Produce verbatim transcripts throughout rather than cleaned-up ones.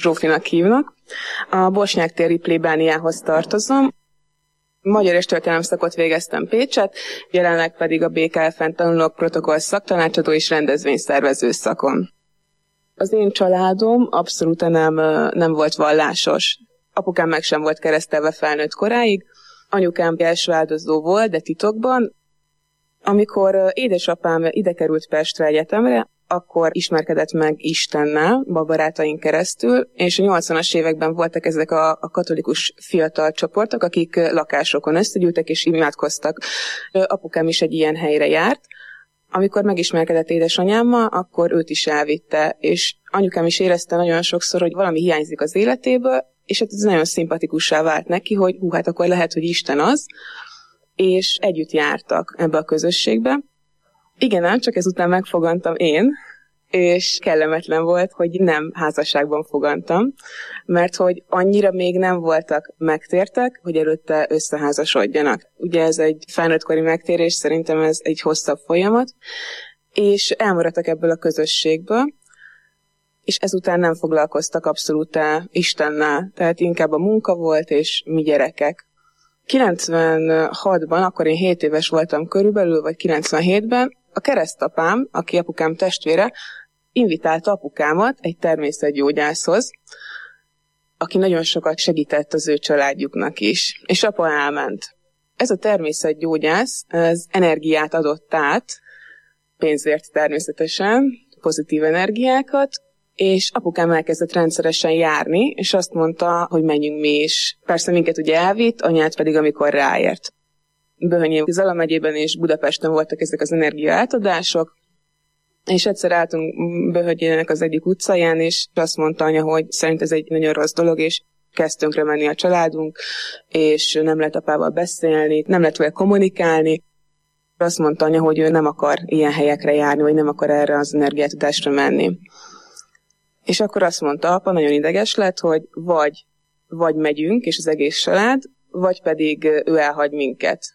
Zsófinak hívnak. A Bosnyák téri plébániához tartozom. Magyar és történelem szakot végeztem Pécset, jelenleg pedig a bé ká ef-en tanulok protokoll szaktanácsadó és rendezvényszervező szakon. Az én családom abszolút nem, nem volt vallásos. Apukám meg sem volt keresztelve felnőtt koráig, anyukám első áldozó volt, de titokban. Amikor édesapám ide került Pestre egyetemre, akkor ismerkedett meg Istennel, a barátaink keresztül, és a nyolcvanas években voltak ezek a, a katolikus fiatal csoportok, akik lakásokon összegyűltek és imádkoztak. Apukám is egy ilyen helyre járt. Amikor megismerkedett édesanyámmal, akkor őt is elvitte, és anyukám is érezte nagyon sokszor, hogy valami hiányzik az életéből, és hát ez nagyon szimpatikussá vált neki, hogy hú, hát akkor lehet, hogy Isten az, és együtt jártak ebbe a közösségbe. Igen, ám csak ezután megfogantam én, és kellemetlen volt, hogy nem házasságban fogantam, mert hogy annyira még nem voltak megtértek, hogy előtte összeházasodjanak. Ugye ez egy felnőttkori megtérés, szerintem ez egy hosszabb folyamat, és elmaradtak ebből a közösségből, és ezután nem foglalkoztak abszolút Istennel, tehát inkább a munka volt, és mi gyerekek. kilencvenhatban, akkor én hét éves voltam körülbelül, vagy kilencvenhétben, a keresztapám, aki apukám testvére, invitálta apukámat egy természetgyógyászhoz, aki nagyon sokat segített az ő családjuknak is, és apa elment. Ez a természetgyógyász, ez energiát adott át, pénzért természetesen, pozitív energiákat, és apukám elkezdett rendszeresen járni, és azt mondta, hogy menjünk mi is. Persze minket ugye elvitt, anyát pedig amikor ráért. Böhönyém, Zala megyében és Budapesten voltak ezek az energiaátadások, és egyszer álltunk Böhögyének az egyik utcáján, és azt mondta anya, hogy szerint ez egy nagyon rossz dolog, és kezd tönkre menni a családunk, és nem lehet apával beszélni, nem lehet vele kommunikálni. Azt mondta anya, hogy ő nem akar ilyen helyekre járni, vagy nem akar erre az energiátadásra menni. És akkor azt mondta apa, nagyon ideges lett, hogy vagy, vagy megyünk, és az egész család, vagy pedig ő elhagy minket.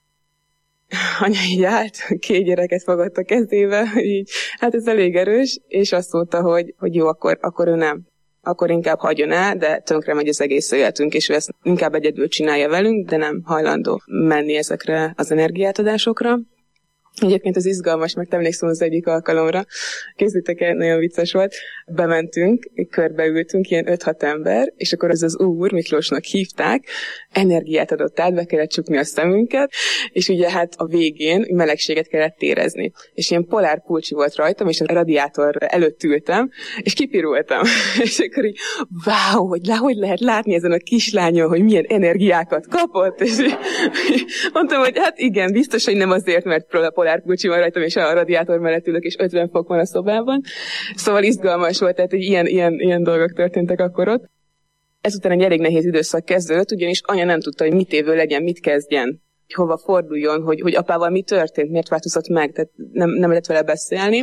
Anya így állt, két gyereket fogott a kezébe, így, hát ez elég erős, és azt mondta, hogy, hogy jó, akkor, akkor ő nem. Akkor inkább hagyjon el, de tönkre megy az egész életünk, és ő ezt inkább egyedül csinálja velünk, de nem hajlandó menni ezekre az energiátadásokra. Egyébként az izgalmas, mert emlékszem az egyik alkalomra, készítek el, nagyon vicces volt, bementünk, körbeültünk, ilyen öt-hat ember, és akkor az az úr, Miklósnak hívták, energiát adott át, be kellett csukni a szemünket, és ugye hát a végén melegséget kellett érezni. És ilyen polár pulcsi volt rajtam, és a radiátor előtt ültem, és kipirultam. És akkor így, wow, hogy, hogy lehet látni ezen a kislányon, hogy milyen energiákat kapott, és így, mondtam, hogy hát igen, biztos, hogy nem azért, mert polár pulcsi van rajtam, és a radiátor mellett ülök, és ötven fok van a szobában. Szóval izgalmas volt, tehát ilyen, ilyen, ilyen dolgok történtek akkor ott. Ezután egy elég nehéz időszak kezdődött, ugyanis anya nem tudta, hogy mit évő legyen, mit kezdjen, hova forduljon, hogy, hogy apával mi történt, miért változott meg, tehát nem, nem lehet vele beszélni.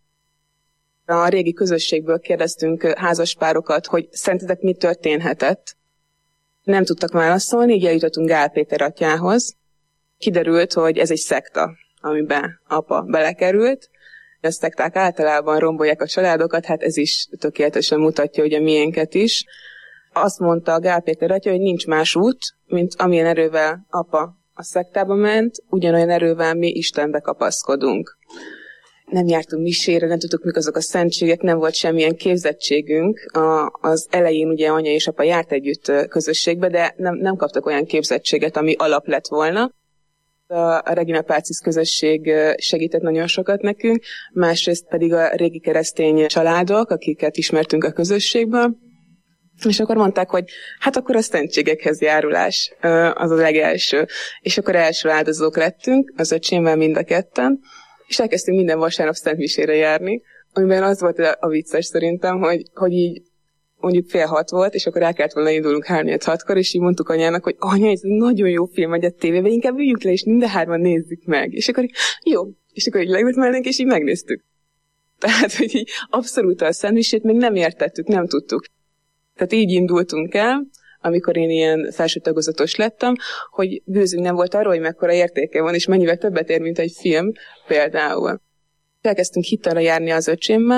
A régi közösségből kérdeztünk házaspárokat, hogy szerintetek mi történhetett. Nem tudtak válaszolni, így eljutottunk Gál Péter atyához. Kiderült, hogy ez egy szekta, amiben apa belekerült. A szekták általában rombolják a családokat, hát ez is tökéletesen mutatja, hogy a miénket is. Azt mondta a Gál Péter atya, hogy nincs más út, mint amilyen erővel apa a szektába ment, ugyanolyan erővel mi Istenbe kapaszkodunk. Nem jártunk misére, nem tudtuk, mik azok a szentségek, nem volt semmilyen képzettségünk. A, az elején ugye anya és apa járt együtt közösségbe, de nem, nem kaptak olyan képzettséget, ami alap lett volna. A Regina Pacis közösség segített nagyon sokat nekünk, másrészt pedig a régi keresztény családok, akiket ismertünk a közösségből, és akkor mondták, hogy hát akkor a szentségekhez járulás az a legelső. És akkor első áldozók lettünk, az öcsémmel mind a ketten, és elkezdtünk minden vasárnap szentmisére járni, amiben az volt a vicces szerintem, hogy, hogy így mondjuk fél hat volt, és akkor el kellett volna indulunk háromnegyed-hatkor, és így mondtuk anyának, hogy anya, ez egy nagyon jó film megy a tévébe, inkább üljünk le, és minden hárman nézzük meg. És akkor így, jó, és akkor így leült mellénk, és így megnéztük. Tehát, hogy így abszolút a szentmisét még nem értettük, nem tudtuk. Tehát így indultunk el, amikor én ilyen felső tagozatos lettem, hogy gőzünk nem volt arról, hogy mekkora értéke van, és mennyivel többet ér, mint egy film például. Elkezdtünk hittelre járni az öcsémmel,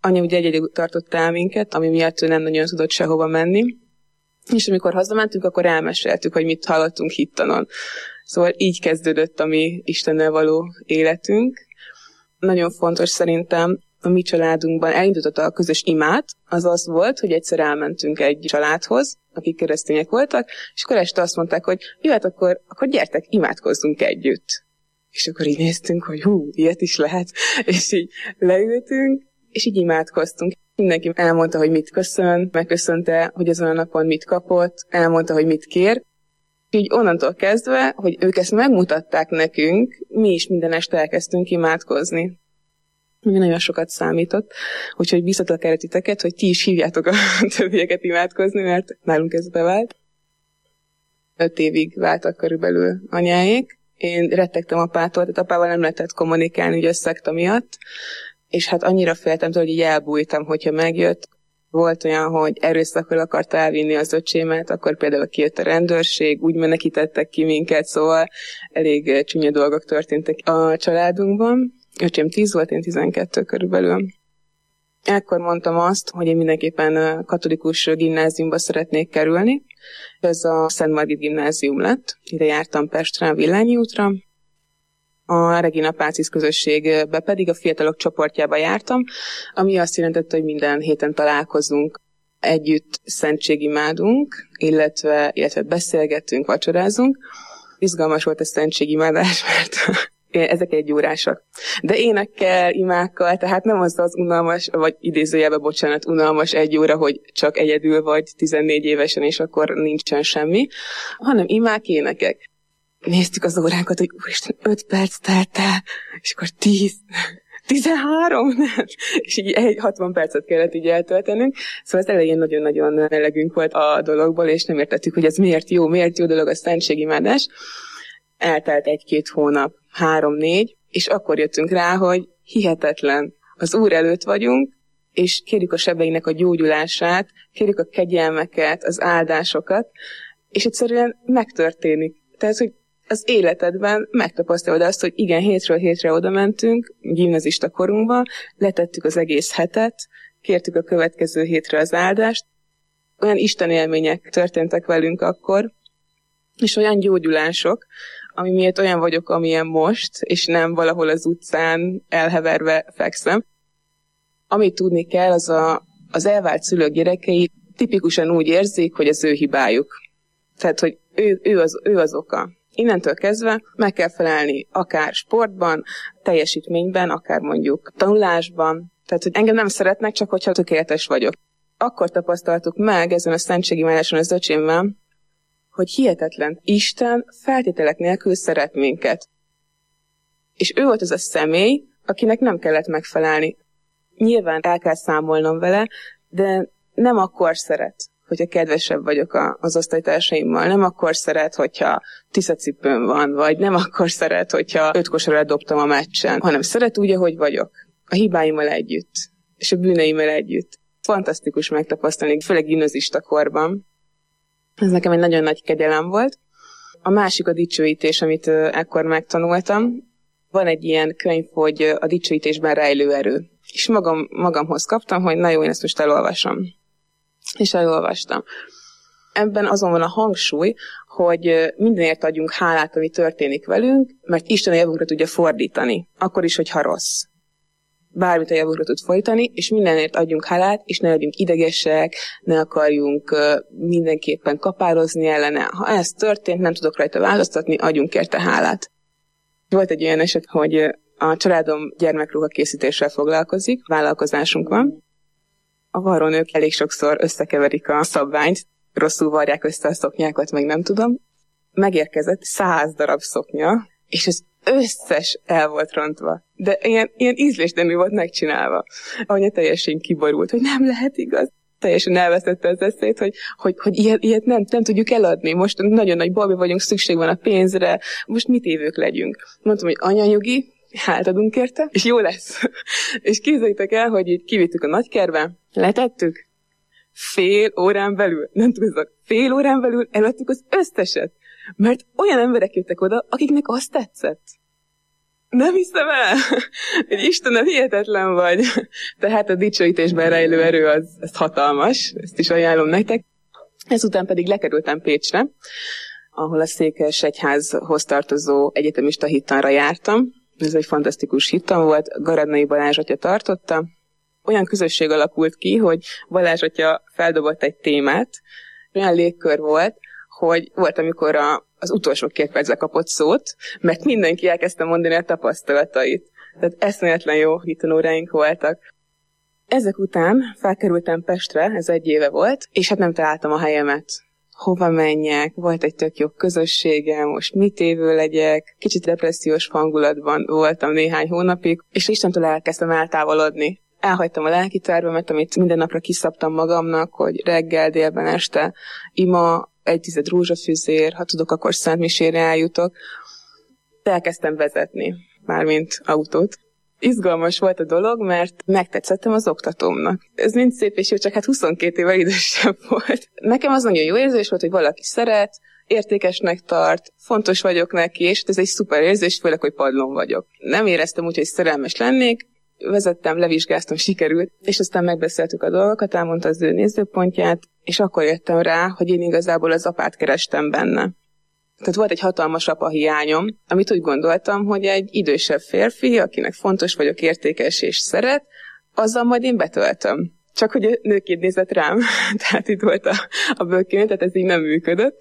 anya ugye egyedül tartott el minket, ami miatt ő nem nagyon tudott sehova menni. És amikor hazamentünk, akkor elmeséltük, hogy mit hallottunk hittanon. Szóval így kezdődött a mi Istennel való életünk. Nagyon fontos szerintem a mi családunkban elindította a közös imát, az az volt, hogy egyszer elmentünk egy családhoz, akik keresztények voltak, és akkor este azt mondták, hogy jó, hát akkor, akkor gyertek, imádkozzunk együtt. És akkor így néztünk, hogy hú, ilyet is lehet, és így leültünk, és így imádkoztunk. Mindenki elmondta, hogy mit köszön, megköszönte, hogy azon a napon mit kapott, elmondta, hogy mit kér. Így onnantól kezdve, hogy ők ezt megmutatták nekünk, mi is minden este elkezdtünk imádkozni. Mi nagyon sokat számított, úgyhogy biztatlak erre titeket, hogy ti is hívjátok a többieket imádkozni, mert nálunk ez bevált. Öt évig váltak körülbelül anyáék. Én rettegtem apától, tehát apával nem lehetett kommunikálni, ugye a szekta miatt, és hát annyira féltem tőle, hogy így elbújtam, hogyha megjött. Volt olyan, hogy erőszakkal akarta elvinni az öcsémet, akkor például kijött a rendőrség, úgy menekítettek ki minket, szóval elég csúnya dolgok történtek a családunkban. Öcsém tíz volt, én tizenkettő körülbelül. Ekkor mondtam azt, hogy én mindenképpen katolikus gimnáziumba szeretnék kerülni. Ez a Szent Margit gimnázium lett. Ide jártam Pestre, Villányi útra. A Regina Pácis közösségbe pedig a fiatalok csoportjába jártam, ami azt jelentette, hogy minden héten találkozunk, együtt szentségimádunk, illetve, illetve beszélgettünk, vacsorázunk. Izgalmas volt a szentségimádás, mert ezek egy órásak. De énekkel, imákkal, tehát nem az az unalmas, vagy idézőjelben, bocsánat, unalmas egy óra, hogy csak egyedül vagy tizennégy évesen, és akkor nincsen semmi, hanem imák, énekek. Néztük az óránkat, hogy úristen, öt perc telt el, és akkor tíz, tizenhárom, nem? És így egy hatvan percet kellett így eltöltenünk. Szóval az elején nagyon-nagyon elegünk volt a dologból, és nem értettük, hogy ez miért jó, miért jó dolog a szentségimádás. Eltelt egy-két hónap, három-négy, és akkor jöttünk rá, hogy hihetetlen. Az Úr előtt vagyunk, és kérjük a sebeinek a gyógyulását, kérjük a kegyelmeket, az áldásokat, és egyszerűen megtörténik. Tehát, hogy az életedben megtapasztalod azt, hogy igen, hétről hétre oda mentünk, gimnazista korunkban, letettük az egész hetet, kértük a következő hétre az áldást, olyan Isten élmények történtek velünk akkor, és olyan gyógyulások, ami miatt olyan vagyok, amilyen most, és nem valahol az utcán elheverve fekszem. Amit tudni kell, az a, az elvált szülők gyerekei tipikusan úgy érzik, hogy az ő hibájuk. Tehát, hogy ő, ő, az, ő az oka. Innentől kezdve meg kell felelni akár sportban, teljesítményben, akár mondjuk tanulásban. Tehát, hogy engem nem szeretnek, csak hogyha tökéletes vagyok. Akkor tapasztaltuk meg ezen a szentségimádáson az öcsémmel, hogy hihetetlen, Isten feltételek nélkül szeret minket. És ő volt az a személy, akinek nem kellett megfelelni. Nyilván el kell számolnom vele, de nem akkor szeret, hogyha kedvesebb vagyok a, az osztálytársaimmal, nem akkor szeret, hogyha tiszacipőm van, vagy nem akkor szeret, hogyha öt kosarra dobtam a meccsen, hanem szeret úgy, ahogy vagyok, a hibáimmal együtt, és a bűneimmel együtt. Fantasztikus megtapasztalni, főleg gimnazista korban. Ez nekem egy nagyon nagy kegyelem volt. A másik a dicsőítés, amit ekkor megtanultam. Van egy ilyen könyv, hogy a dicsőítésben rejlő erő. És magam, magamhoz kaptam, hogy na jó, én ezt most elolvasom. És elolvastam. Ebben azon van a hangsúly, hogy mindenért adjunk hálát, ami történik velünk, mert Isten a javunkra tudja fordítani. Akkor is, hogyha rossz. Bármit a javunkra tud fordítani, és mindenért adjunk hálát, és ne legyünk idegesek, ne akarjunk mindenképpen kapározni ellene. Ha ez történt, nem tudok rajta változtatni, adjunk érte hálát. Volt egy olyan eset, hogy a családom gyermekruha készítéssel foglalkozik, vállalkozásunk van. A varrónők elég sokszor összekeverik a szabványt, rosszul varják össze a szoknyákat, meg nem tudom. Megérkezett száz darab szoknya, és az összes el volt rontva. De ilyen, ilyen ízlésnemű volt megcsinálva. Anya teljesen kiborult, hogy nem lehet igaz. Teljesen elvesztette az eszét, hogy, hogy, hogy ilyet, ilyet nem, nem tudjuk eladni. Most nagyon nagy bajban vagyunk, szükség van a pénzre, most mit évők legyünk. Mondtam, hogy anya nyugi, hát adunk érte, és jó lesz. És képzeljétek el, hogy így kivittük a nagykertbe, letettük, fél órán belül, nem tudok, fél órán belül eladtuk az összeset. Mert olyan emberek jöttek oda, akiknek azt tetszett. Nem hiszem el, hogy Istenem, hihetetlen vagy. Tehát a dicsőítésben rejlő erő az, az hatalmas, ezt is ajánlom nektek. Ezután pedig lekerültem Pécsre, ahol a Székesegyházhoz tartozó egyetemista hittanra jártam. Ez egy fantasztikus hittan volt, Garadnai Balázs atya tartotta. Olyan közösség alakult ki, hogy Balázs atya feldobott egy témát, olyan légkör volt, hogy volt, amikor a, az utolsó két percre kapott szót, mert mindenki elkezdte mondani a tapasztalatait. Tehát eszméletlen jó hittanóráink voltak. Ezek után felkerültem Pestre, ez egy éve volt, és hát nem találtam a helyemet. Hova menjek, volt egy tök jó közösségem, most mit évő legyek, kicsit depressziós hangulatban voltam néhány hónapig, és Istentől elkezdtem eltávolodni. Elhagytam a lelkitárbemet, amit minden napra kiszabtam magamnak, hogy reggel, délben, este ima, egy tized rózsafüzér, ha tudok, akkor szentmisére eljutok. Elkezdtem vezetni, mármint autót. Izgalmas volt a dolog, mert megtetszettem az oktatómnak. Ez mind szép és jó, csak hát huszonkét évvel idősebb volt. Nekem az nagyon jó érzés volt, hogy valaki szeret, értékesnek tart, fontos vagyok neki, és ez egy szuper érzés, főleg, hogy padlón vagyok. Nem éreztem úgy, hogy szerelmes lennék, vezettem, levizsgáztam, sikerült, és aztán megbeszéltük a dolgokat, elmondta az ő nézőpontját, és akkor jöttem rá, hogy én igazából az apát kerestem benne. Tehát volt egy hatalmas apa hiányom, amit úgy gondoltam, hogy egy idősebb férfi, akinek fontos vagyok, értékes és szeret, azzal majd én betöltöm. Csak hogy nőként nézett rám, tehát itt volt a, a bőkén, tehát ez így nem működött.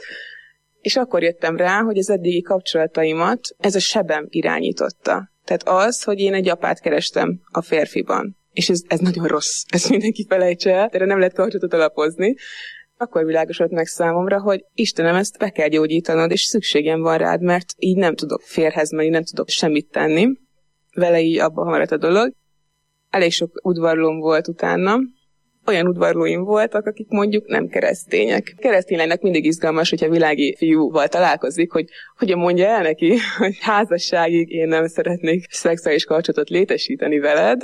És akkor jöttem rá, hogy az eddigi kapcsolataimat ez a sebem irányította. Tehát az, hogy én egy apát kerestem a férfiban. És ez, ez nagyon rossz, ezt mindenki felejtse el, erre nem lehet kapcsolatot alapozni. Akkor világosodott meg számomra, hogy Istenem, ezt be kell gyógyítanod, és szükségem van rád, mert így nem tudok férhez menni, nem tudok semmit tenni. Vele így abba maradt a dolog. Elég sok udvarlóm volt utána. Olyan udvarlóim voltak, akik mondjuk nem keresztények. Keresztény lánynak mindig izgalmas, hogyha világi fiúval találkozik, hogy hogyan mondja el neki, hogy házasságig én nem szeretnék szexuális kapcsolatot létesíteni veled.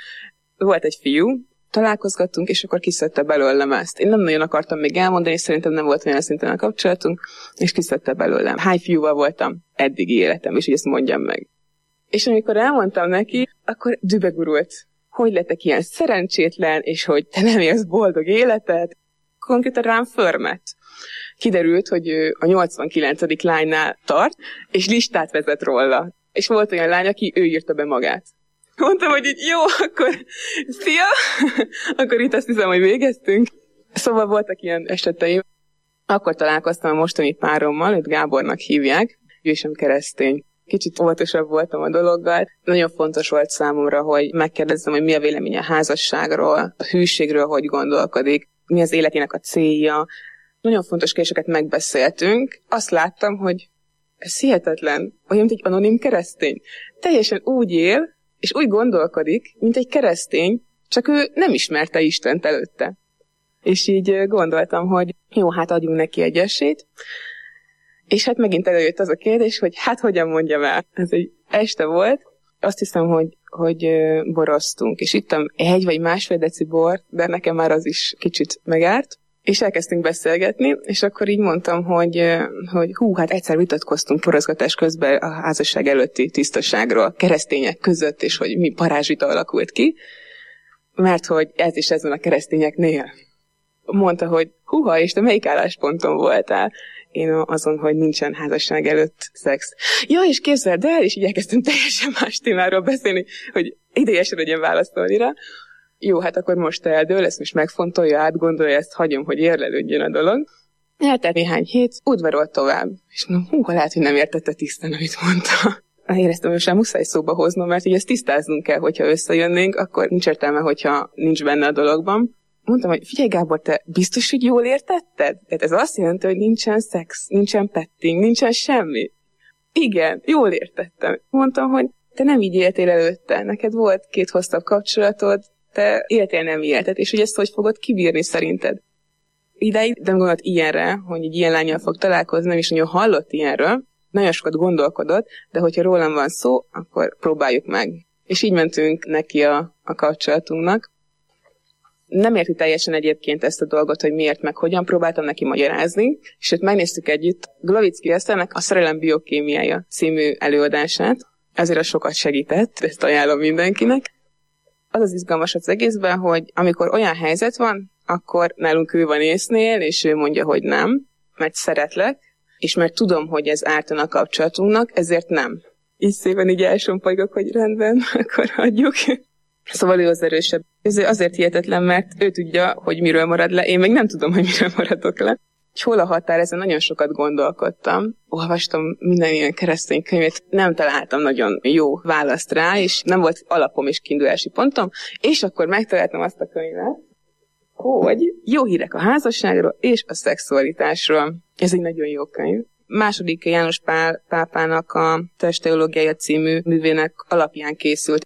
Volt egy fiú, találkozgattunk, és akkor kiszedte belőlem ezt. Én nem nagyon akartam még elmondani, és szerintem nem volt olyan szinten a kapcsolatunk, és kiszedte belőlem. Hány fiúval voltam eddigi életem, és így ezt mondjam meg. És amikor elmondtam neki, akkor dübegurult. Hogy lettek ilyen szerencsétlen, és hogy te nem élsz boldog életet, konkrétan rám förmet. Kiderült, hogy ő a nyolcvankilencedik lánynál tart, és listát vezet róla. És volt olyan lány, aki ő írta be magát. Mondtam, hogy így jó, akkor szia, akkor itt azt hiszem, hogy végeztünk. Szóval voltak ilyen eseteim. Akkor találkoztam a mostani párommal, őt Gábornak hívják, ő sem keresztény. Kicsit óvatosabb voltam a dologgal. Nagyon fontos volt számomra, hogy megkérdezzem, hogy mi a véleménye a házasságról, a hűségről, hogy gondolkodik, mi az életének a célja. Nagyon fontos kérdéseket megbeszéltünk. Azt láttam, hogy ez hihetetlen, olyan, mint egy anonim keresztény. Teljesen úgy él, és úgy gondolkodik, mint egy keresztény, csak ő nem ismerte Istent előtte. És így gondoltam, hogy jó, hát adjunk neki egy esélyt. És hát megint előjött az a kérdés, hogy hát hogyan mondjam el. Ez egy este volt, azt hiszem, hogy, hogy boroztunk, és ittam egy vagy másfél deci bort, de nekem már az is kicsit megárt. És elkezdtünk beszélgetni, és akkor így mondtam, hogy, hogy hú, hát egyszer vitatkoztunk porozgatás közben a házasság előtti tisztaságról, keresztények között, és hogy mi parázsvita alakult ki, mert hogy ez is ez van a keresztényeknél. Mondta, hogy húha, és te melyik állásponton voltál? Én azon, hogy nincsen házasság előtt szex. Ja, és képzeld el, és így elkezdtem teljesen más témáról beszélni, hogy idejesen legyen válaszolni rá. Jó, hát akkor most eldől, ezt most megfontolja, átgondolja, ezt hagyom, hogy érlelődjön a dolog. Eltelt néhány hét, udvarolt tovább. És mondom, hú, ha lehet, hogy nem értette tisztán, amit mondta. Éreztem, hogy sem muszáj szóba hoznom, mert így ezt tisztáznunk kell, hogyha összejönnénk, akkor nincs értelme, hogyha nincs benne a dologban. Mondtam, hogy figyelj Gábor, te biztos, hogy jól értetted? Tehát ez azt jelenti, hogy nincsen szex, nincsen petting, nincsen semmi. Igen, jól értettem. Mondtam, hogy te nem így éltél előtte, neked volt két hosszabb kapcsolatod, te éltél nem életet, és hogy ezt hogy fogod kibírni szerinted? Ideig nem gondolt ilyenre, hogy egy ilyen lánnyal fog találkozni, nem is nagyon hallott ilyenről, nagyon sokat gondolkodott, de hogyha rólam van szó, akkor próbáljuk meg. És így mentünk neki a, a kapcsolatunknak. Nem érti teljesen egyébként ezt a dolgot, hogy miért, meg hogyan, próbáltam neki magyarázni, és ott megnéztük együtt Glavicki Eszternek a Szerelem biokémiája című előadását, ezért a sokat segített, ezt ajánlom mindenkinek. Az az izgalmas az egészben, hogy amikor olyan helyzet van, akkor nálunk ő van észnél, és ő mondja, hogy nem, mert szeretlek, és mert tudom, hogy ez ártana a kapcsolatunknak, ezért nem. Így szépen így elsompolygok, hogy rendben, akkor hagyjuk. Szóval ő az erősebb. Ez azért hihetetlen, mert ő tudja, hogy miről marad le, én meg nem tudom, hogy miről maradok le. És hol a határ, ezen nagyon sokat gondolkodtam. Olvastam minden ilyen keresztény könyvét, nem találtam nagyon jó választ rá, és nem volt alapom és kiindulási pontom, és akkor megtaláltam azt a könyvet, hogy jó hírek a házasságról és a szexualitásról. Ez egy nagyon jó könyv. Második János Pál pápának a Testteológiája című művének alapján készült.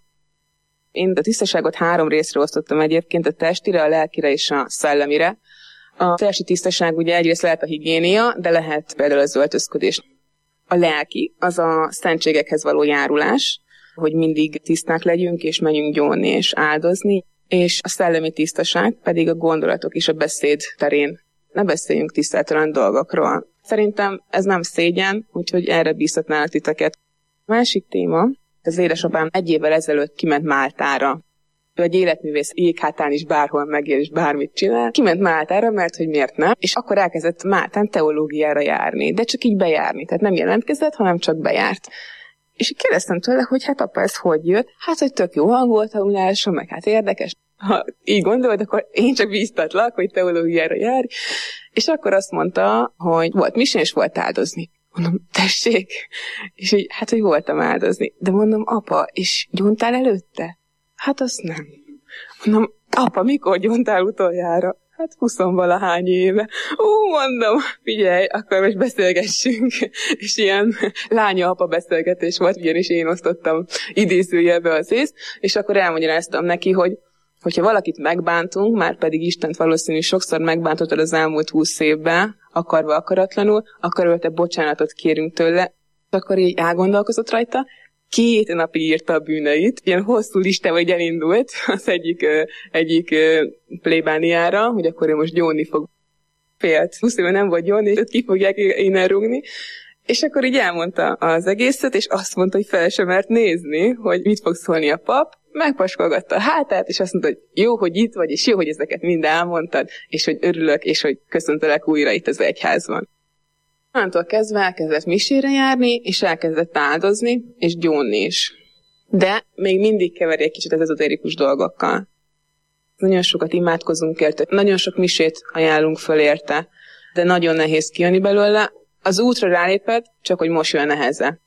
Én a tisztaságot három részre osztottam egyébként, a testire, a lelkire és a szellemire. A testi tisztaság ugye egyrészt lehet a higiénia, de lehet például az öltözködés. A lelki, az a szentségekhez való járulás, hogy mindig tiszták legyünk, és menjünk gyónni és áldozni, és a szellemi tisztaság pedig a gondolatok és a beszéd terén. Ne beszéljünk tiszteltelen dolgokról. Szerintem ez nem szégyen, úgyhogy erre bíztatnálak titeket. A másik téma, az édesapám egy évvel ezelőtt kiment Máltára. Ő egy életművész, jéghátán is bárhol megél, és bármit csinál. Kiment Máltára, mert hogy miért nem, és akkor elkezdett Máltán teológiára járni, de csak így bejárni, tehát nem jelentkezett, hanem csak bejárt. És kérdeztem tőle, hogy hát apa, ez hogy jött? Hát, hogy tök jó hang tanulásom, meg hát érdekes. Ha így gondolod, akkor én csak bíztatlak, hogy teológiára jár. És akkor azt mondta, hogy volt misén, és volt áldozni. Mondom, tessék? És így, hát, hogy voltam áldozni. De mondom, apa, és gyóntál előtte? Hát azt nem. Mondom, apa, mikor gyóntál utoljára? Hát huszonvalahány éve. Ó, mondom, figyelj, akkor most beszélgessünk. És ilyen lánya-apa beszélgetés volt, ugyanis én osztottam idézőjelbe az ész, és akkor elmagyaráztam neki, hogy hogyha valakit megbántunk, már pedig Istent valószínű sokszor megbántottad az elmúlt húsz évben, akarva akaratlanul, akkor te bocsánatot kérünk tőle, akkor így elgondolkozott rajta, két napig írta a bűneit, ilyen hosszú listával így elindult az egyik, egyik plébániára, hogy akkor ő most gyónni fog. Félt. húsz éve nem volt gyónni, és őt ki fogják innen rúgni. És akkor így elmondta az egészet, és azt mondta, hogy fel sem mert nézni, hogy mit fog szólni a pap. Megpaskolgatta a hátát, és azt mondta, hogy jó, hogy itt vagy, és jó, hogy ezeket mind elmondtad, és hogy örülök, és hogy köszöntelek újra itt az egyházban. Onnantól kezdve elkezdett misére járni, és elkezdett áldozni, és gyónni is. De még mindig keveri egy kicsit az ezotérikus dolgokkal. Nagyon sokat imádkozunk érte, nagyon sok misét ajánlunk föl érte, de nagyon nehéz kijönni belőle. Az útra rálépett, csak hogy most jön neheze.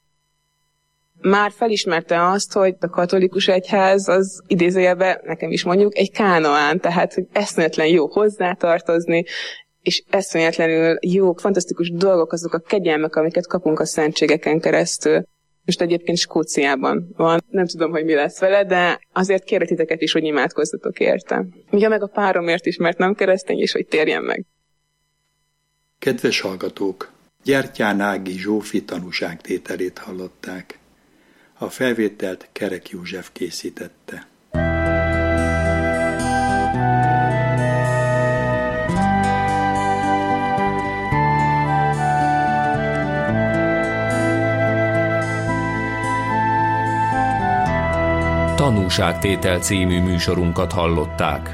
Már felismerte azt, hogy a katolikus egyház az idézőjelben, nekem is mondjuk, egy kánoán, tehát hogy eszméletlen jó hozzátartozni, és eszméletlenül jó, fantasztikus dolgok, azok a kegyelmek, amiket kapunk a szentségeken keresztül. Most egyébként Skóciában van, nem tudom, hogy mi lesz vele, de azért kérlek titeket is, hogy imádkozzatok érte. Ja, meg a páromért is, mert nem keresztény, és hogy térjen meg. Kedves hallgatók! Gyertyán Ági Zsófi tanúságtételét hallották. A felvételt Kerek József készítette. Tanúságtétel című műsorunkat hallották.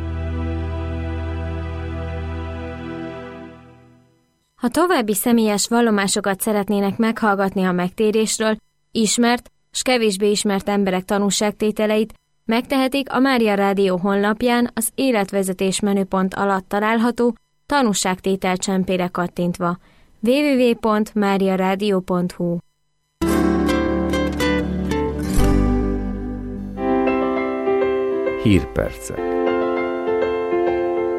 Ha további személyes vallomásokat szeretnének meghallgatni a megtérésről, ismert s kevésbé ismert emberek tanúságtételeit, megtehetik a Mária Rádió honlapján az életvezetés menüpont alatt található tanúságtétel csempére kattintva. double-u double-u double-u pont mária rádió pont hu Hírpercek.